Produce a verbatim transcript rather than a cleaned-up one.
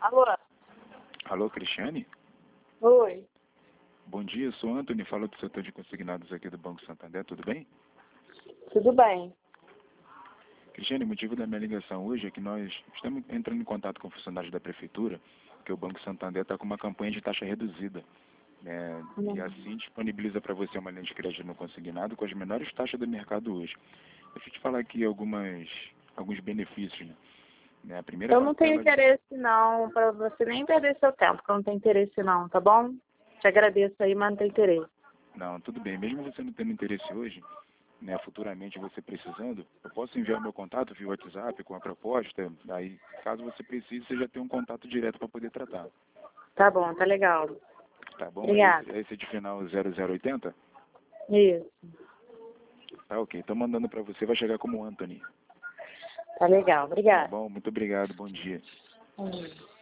Alô? Alô, Cristiane? Oi. Bom dia, eu sou Antony, falo do setor de consignados aqui do Banco Santander, tudo bem? Tudo bem. Cristiane, o motivo da minha ligação hoje é que nós estamos entrando em contato com funcionários da Prefeitura, que o Banco Santander está com uma campanha de taxa reduzida, né? Hum. E assim disponibiliza para você uma linha de crédito no consignado com as menores taxas do mercado hoje. Deixa eu te falar aqui algumas, alguns benefícios, né? A primeira Eu não tenho parcela- interesse não, para você nem perder seu tempo, que eu não tenho interesse não, tá bom? Te agradeço aí, mas não tenho interesse. Não, tudo bem. Mesmo você não tendo interesse hoje, né, futuramente você precisando, eu posso enviar meu contato via WhatsApp com a proposta, aí caso você precise, você já tem um contato direto para poder tratar. Tá bom, tá legal. Tá bom? Obrigada. Esse, esse de final zero zero oitenta? Isso. Tá ok. Tô mandando para você, vai chegar como Antony. Tá legal. Tá Obrigada. bom? Muito obrigado, bom dia. Hum.